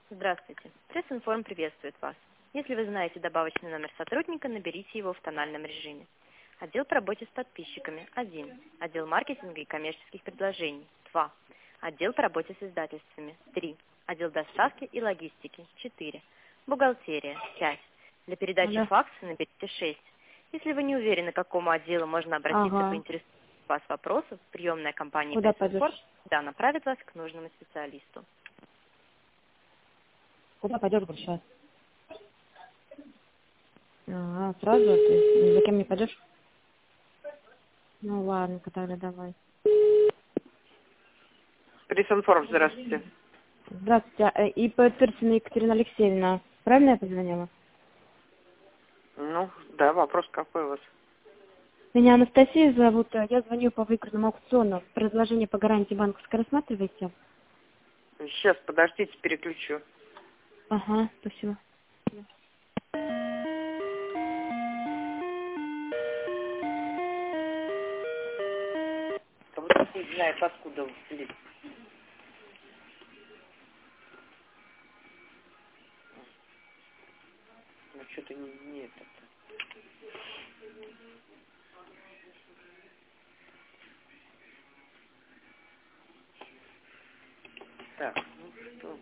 Здравствуйте. Пресс-информ приветствует вас. Если вы знаете добавочный номер сотрудника, наберите его в тональном режиме. Отдел по работе с подписчиками – 1. Отдел маркетинга и коммерческих предложений – 2. Отдел по работе с издательствами – 3. Отдел доставки и логистики – 4. Бухгалтерия – 5. Для передачи факса наберите 6. Если вы не уверены, к какому отделу можно обратиться по интересующим вас вопросам, приемная компания пресс-информ направит вас к нужному специалисту. Куда пойдешь сейчас? Ага, сразу? Ты за кем не пойдешь? Ну ладно, тогда давай. Пресс-информ, здравствуйте. Здравствуйте, ИП Тырсина Екатерина Алексеевна. Правильно я позвонила? Ну, да, вопрос какой у вас? Меня Анастасия зовут. Я звоню по выигранному аукциону. Предложение по гарантии банковской рассматриваете? Сейчас, подождите, переключу. Ага, спасибо. Вот не знает, откуда слить. Ну, что-то не это. Так, ну что?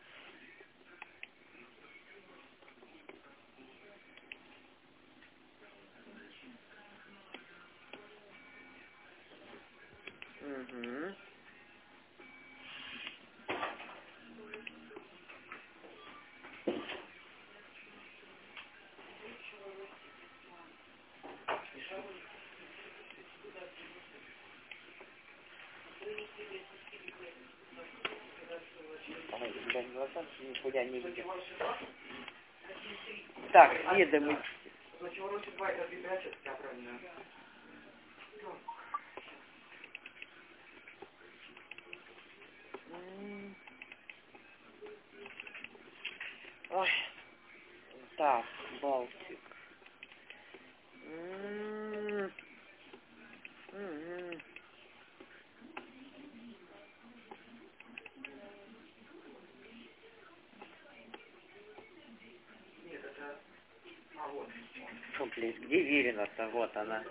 Угу. Глаза никуда не видят. Так, ведомости. Ой. Так, Балтик. Фу, блин, где Верина-то? Вот она.